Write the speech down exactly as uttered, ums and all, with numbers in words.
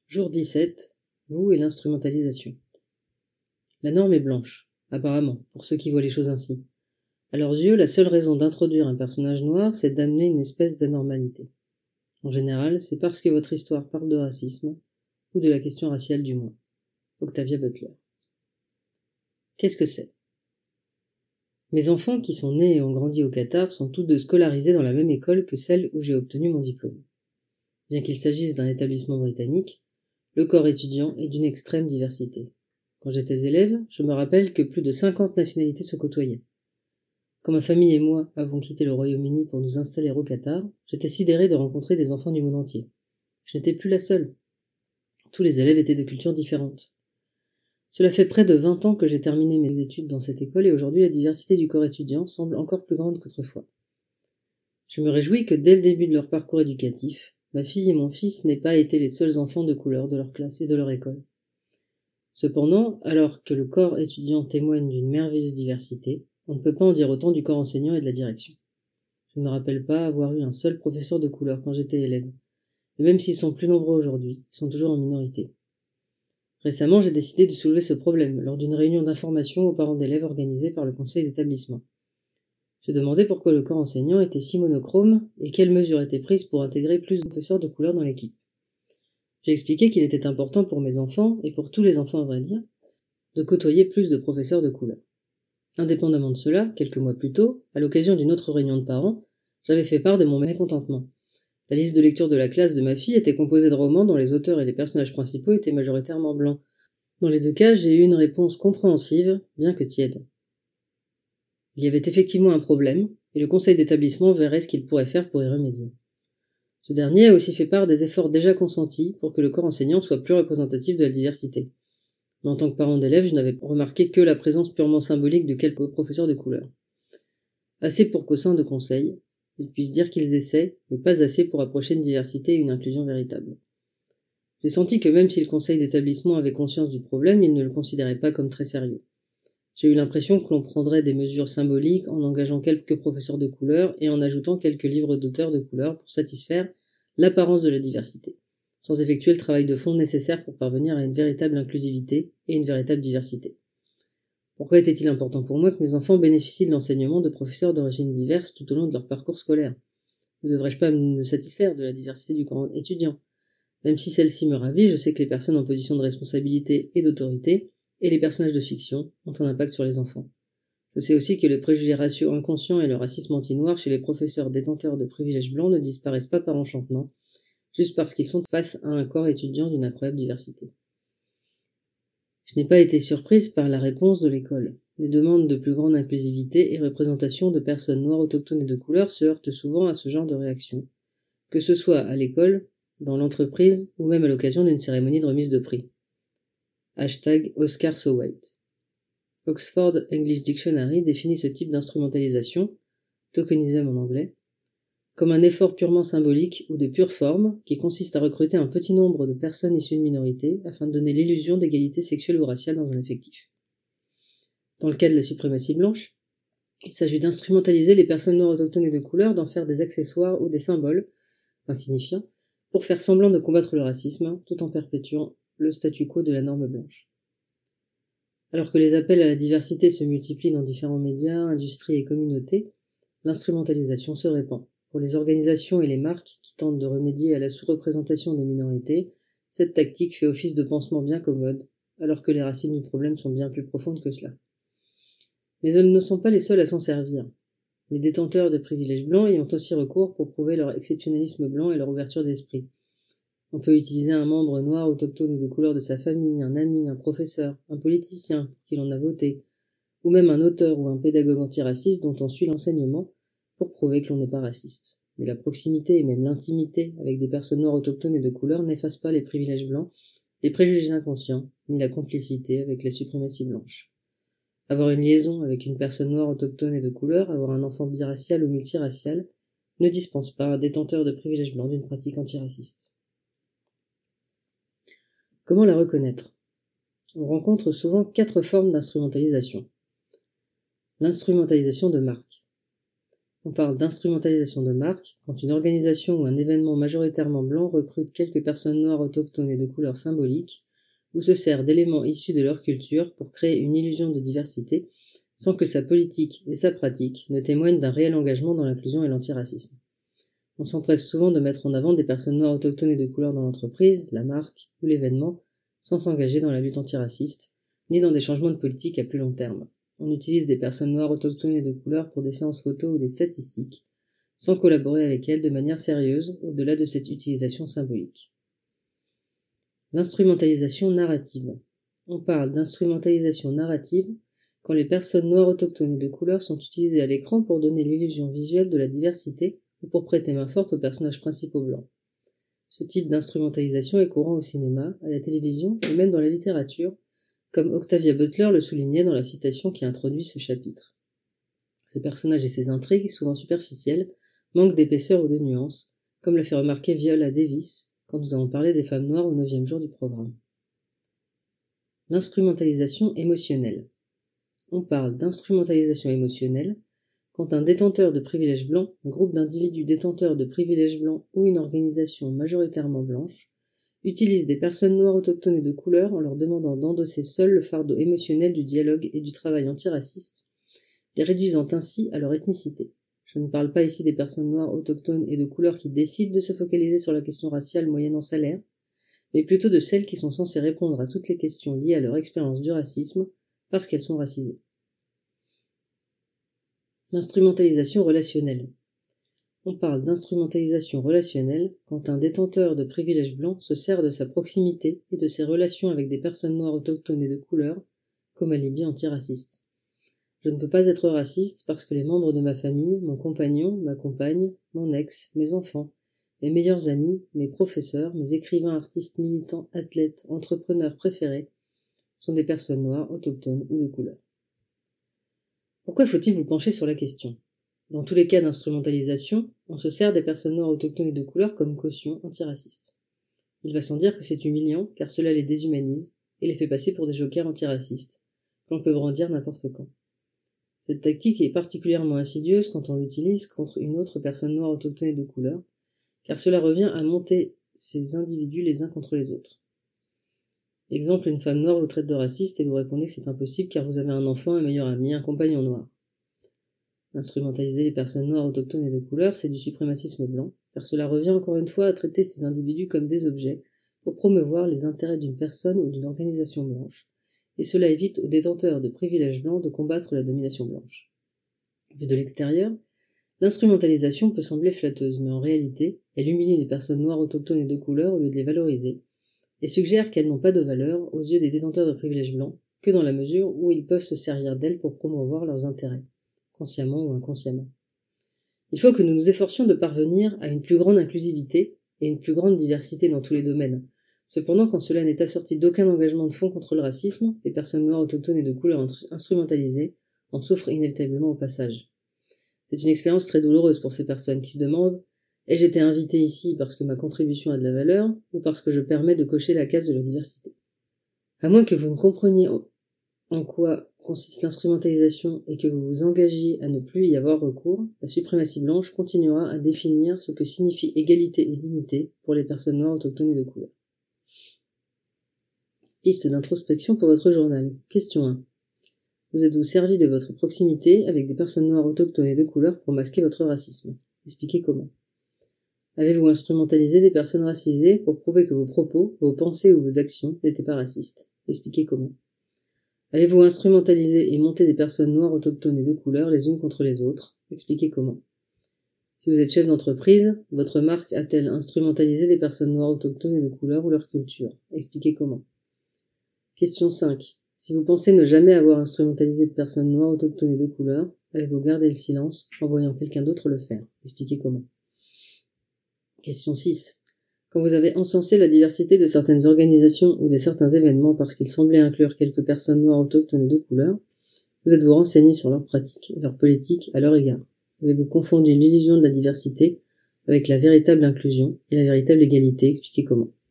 Jour dix-sept. Vous et l'instrumentalisation. La norme est blanche, apparemment, pour ceux qui voient les choses ainsi. À leurs yeux, la seule raison d'introduire un personnage noir, c'est d'amener une espèce d'anormalité. En général, c'est parce que votre histoire parle de racisme, ou de la question raciale du moins. Octavia Butler. Qu'est-ce que c'est? Mes enfants qui sont nés et ont grandi au Qatar sont tous deux scolarisés dans la même école que celle où j'ai obtenu mon diplôme. Bien qu'il s'agisse d'un établissement britannique, le corps étudiant est d'une extrême diversité. Quand j'étais élève, je me rappelle que plus de cinquante nationalités se côtoyaient. Quand ma famille et moi avons quitté le Royaume-Uni pour nous installer au Qatar, j'étais sidéré de rencontrer des enfants du monde entier. Je n'étais plus la seule. Tous les élèves étaient de cultures différentes. Cela fait près de vingt ans que j'ai terminé mes études dans cette école et aujourd'hui la diversité du corps étudiant semble encore plus grande qu'autrefois. Je me réjouis que dès le début de leur parcours éducatif, ma fille et mon fils n'aient pas été les seuls enfants de couleur de leur classe et de leur école. Cependant, alors que le corps étudiant témoigne d'une merveilleuse diversité, on ne peut pas en dire autant du corps enseignant et de la direction. Je ne me rappelle pas avoir eu un seul professeur de couleur quand j'étais élève, et même s'ils sont plus nombreux aujourd'hui, ils sont toujours en minorité. Récemment, j'ai décidé de soulever ce problème lors d'une réunion d'information aux parents d'élèves organisée par le conseil d'établissement. Je demandais pourquoi le corps enseignant était si monochrome et quelles mesures étaient prises pour intégrer plus de professeurs de couleur dans l'équipe. J'ai expliqué qu'il était important pour mes enfants, et pour tous les enfants à vrai dire, de côtoyer plus de professeurs de couleur. Indépendamment de cela, quelques mois plus tôt, à l'occasion d'une autre réunion de parents, j'avais fait part de mon mécontentement. La liste de lecture de la classe de ma fille était composée de romans dont les auteurs et les personnages principaux étaient majoritairement blancs. Dans les deux cas, j'ai eu une réponse compréhensive, bien que tiède. Il y avait effectivement un problème, et le conseil d'établissement verrait ce qu'il pourrait faire pour y remédier. Ce dernier a aussi fait part des efforts déjà consentis pour que le corps enseignant soit plus représentatif de la diversité. Mais en tant que parent d'élève, je n'avais remarqué que la présence purement symbolique de quelques professeurs de couleur. Assez pour qu'au sein de conseil, ils puissent dire qu'ils essaient, mais pas assez pour approcher une diversité et une inclusion véritable. J'ai senti que même si le conseil d'établissement avait conscience du problème, il ne le considérait pas comme très sérieux. J'ai eu l'impression que l'on prendrait des mesures symboliques en engageant quelques professeurs de couleur et en ajoutant quelques livres d'auteurs de couleur pour satisfaire l'apparence de la diversité, sans effectuer le travail de fond nécessaire pour parvenir à une véritable inclusivité et une véritable diversité. Pourquoi était-il important pour moi que mes enfants bénéficient de l'enseignement de professeurs d'origine diverse tout au long de leur parcours scolaire? Ne devrais-je pas me satisfaire de la diversité du corps étudiant? Même si celle-ci me ravit, je sais que les personnes en position de responsabilité et d'autorité, et les personnages de fiction, ont un impact sur les enfants. Je sais aussi que les préjugés raciaux inconscients et le racisme anti-noir chez les professeurs détenteurs de privilèges blancs ne disparaissent pas par enchantement, juste parce qu'ils sont face à un corps étudiant d'une incroyable diversité. Je n'ai pas été surprise par la réponse de l'école. Les demandes de plus grande inclusivité et représentation de personnes noires autochtones et de couleur se heurtent souvent à ce genre de réaction, que ce soit à l'école, dans l'entreprise ou même à l'occasion d'une cérémonie de remise de prix. Hashtag Oscar So White. Oxford English Dictionary définit ce type d'instrumentalisation, tokenism en anglais, comme un effort purement symbolique ou de pure forme qui consiste à recruter un petit nombre de personnes issues de minorités afin de donner l'illusion d'égalité sexuelle ou raciale dans un effectif. Dans le cas de la suprématie blanche, il s'agit d'instrumentaliser les personnes noires autochtones et de couleur, d'en faire des accessoires ou des symboles insignifiants pour faire semblant de combattre le racisme tout en perpétuant le statu quo de la norme blanche. Alors que les appels à la diversité se multiplient dans différents médias, industries et communautés, l'instrumentalisation se répand. Pour les organisations et les marques qui tentent de remédier à la sous-représentation des minorités, cette tactique fait office de pansement bien commode, alors que les racines du problème sont bien plus profondes que cela. Mais elles ne sont pas les seules à s'en servir. Les détenteurs de privilèges blancs y ont aussi recours pour prouver leur exceptionnalisme blanc et leur ouverture d'esprit. On peut utiliser un membre noir, autochtone ou de couleur de sa famille, un ami, un professeur, un politicien pour qui l'on a voté, ou même un auteur ou un pédagogue antiraciste dont on suit l'enseignement pour prouver que l'on n'est pas raciste. Mais la proximité et même l'intimité avec des personnes noires autochtones et de couleur n'effacent pas les privilèges blancs, les préjugés inconscients, ni la complicité avec la suprématie blanche. Avoir une liaison avec une personne noire autochtone et de couleur, avoir un enfant biracial ou multiracial, ne dispense pas un détenteur de privilèges blancs d'une pratique antiraciste. Comment la reconnaître? On rencontre souvent quatre formes d'instrumentalisation. L'instrumentalisation de marque. On parle d'instrumentalisation de marque, quand une organisation ou un événement majoritairement blanc recrute quelques personnes noires autochtones et de couleur symbolique, ou se sert d'éléments issus de leur culture pour créer une illusion de diversité, sans que sa politique et sa pratique ne témoignent d'un réel engagement dans l'inclusion et l'antiracisme. On s'empresse souvent de mettre en avant des personnes noires autochtones et de couleur dans l'entreprise, la marque ou l'événement, sans s'engager dans la lutte antiraciste, ni dans des changements de politique à plus long terme. On utilise des personnes noires autochtones et de couleur pour des séances photos ou des statistiques, sans collaborer avec elles de manière sérieuse au-delà de cette utilisation symbolique. L'instrumentalisation narrative. On parle d'instrumentalisation narrative quand les personnes noires autochtones et de couleur sont utilisées à l'écran pour donner l'illusion visuelle de la diversité ou pour prêter main forte aux personnages principaux blancs. Ce type d'instrumentalisation est courant au cinéma, à la télévision et même dans la littérature, comme Octavia Butler le soulignait dans la citation qui introduit ce chapitre. Ces personnages et ces intrigues, souvent superficielles, manquent d'épaisseur ou de nuance, comme l'a fait remarquer Viola Davis quand nous avons parlé des femmes noires au neuvième jour du programme. L'instrumentalisation émotionnelle. On parle d'instrumentalisation émotionnelle quand un détenteur de privilèges blancs, un groupe d'individus détenteurs de privilèges blancs ou une organisation majoritairement blanche utilise des personnes noires autochtones et de couleur en leur demandant d'endosser seuls le fardeau émotionnel du dialogue et du travail antiraciste, les réduisant ainsi à leur ethnicité. Je ne parle pas ici des personnes noires autochtones et de couleur qui décident de se focaliser sur la question raciale moyennant salaire, mais plutôt de celles qui sont censées répondre à toutes les questions liées à leur expérience du racisme parce qu'elles sont racisées. L'instrumentalisation relationnelle. On parle d'instrumentalisation relationnelle quand un détenteur de privilèges blancs se sert de sa proximité et de ses relations avec des personnes noires autochtones et de couleur comme alibi antiraciste. Je ne peux pas être raciste parce que les membres de ma famille, mon compagnon, ma compagne, mon ex, mes enfants, mes meilleurs amis, mes professeurs, mes écrivains, artistes, militants, athlètes, entrepreneurs préférés sont des personnes noires, autochtones ou de couleur. Pourquoi faut-il vous pencher sur la question ? Dans tous les cas d'instrumentalisation, on se sert des personnes noires autochtones et de couleur comme caution antiraciste. Il va sans dire que c'est humiliant car cela les déshumanise et les fait passer pour des jokers antiracistes, que l'on peut brandir n'importe quand. Cette tactique est particulièrement insidieuse quand on l'utilise contre une autre personne noire autochtone et de couleur, car cela revient à monter ces individus les uns contre les autres. Exemple, une femme noire vous traite de raciste et vous répondez que c'est impossible car vous avez un enfant, un meilleur ami, un compagnon noir. Instrumentaliser les personnes noires autochtones et de couleur, c'est du suprémacisme blanc, car cela revient encore une fois à traiter ces individus comme des objets pour promouvoir les intérêts d'une personne ou d'une organisation blanche, et cela évite aux détenteurs de privilèges blancs de combattre la domination blanche. Vu de l'extérieur, l'instrumentalisation peut sembler flatteuse, mais en réalité, elle humilie les personnes noires autochtones et de couleur au lieu de les valoriser, et suggère qu'elles n'ont pas de valeur aux yeux des détenteurs de privilèges blancs que dans la mesure où ils peuvent se servir d'elles pour promouvoir leurs intérêts, consciemment ou inconsciemment. Il faut que nous nous efforcions de parvenir à une plus grande inclusivité et une plus grande diversité dans tous les domaines. Cependant, quand cela n'est assorti d'aucun engagement de fond contre le racisme, les personnes noires autochtones et de couleur instrumentalisées en souffrent inévitablement au passage. C'est une expérience très douloureuse pour ces personnes qui se demandent « ai-je été invité ici parce que ma contribution a de la valeur ou parce que je permets de cocher la case de la diversité ?» À moins que vous ne compreniez en quoi consiste l'instrumentalisation et que vous vous engagiez à ne plus y avoir recours, la suprématie blanche continuera à définir ce que signifie égalité et dignité pour les personnes noires autochtones et de couleur. Piste d'introspection pour votre journal. Question un. Vous êtes-vous servi de votre proximité avec des personnes noires autochtones et de couleur pour masquer votre racisme? Expliquez comment. Avez-vous instrumentalisé des personnes racisées pour prouver que vos propos, vos pensées ou vos actions n'étaient pas racistes? Expliquez comment. Avez-vous instrumentalisé et monté des personnes noires autochtones et de couleur les unes contre les autres? Expliquez comment. Si vous êtes chef d'entreprise, votre marque a-t-elle instrumentalisé des personnes noires autochtones et de couleur ou leur culture? Expliquez comment. Question cinq. Si vous pensez ne jamais avoir instrumentalisé de personnes noires autochtones et de couleur, avez-vous gardé le silence en voyant quelqu'un d'autre le faire? Expliquez comment. Question six. Quand vous avez encensé la diversité de certaines organisations ou de certains événements parce qu'ils semblaient inclure quelques personnes noires autochtones et de couleur, vous êtes-vous renseigné sur leurs pratiques et leurs politiques à leur égard? Avez-vous confondu l'illusion de la diversité avec la véritable inclusion et la véritable égalité? Expliquez comment.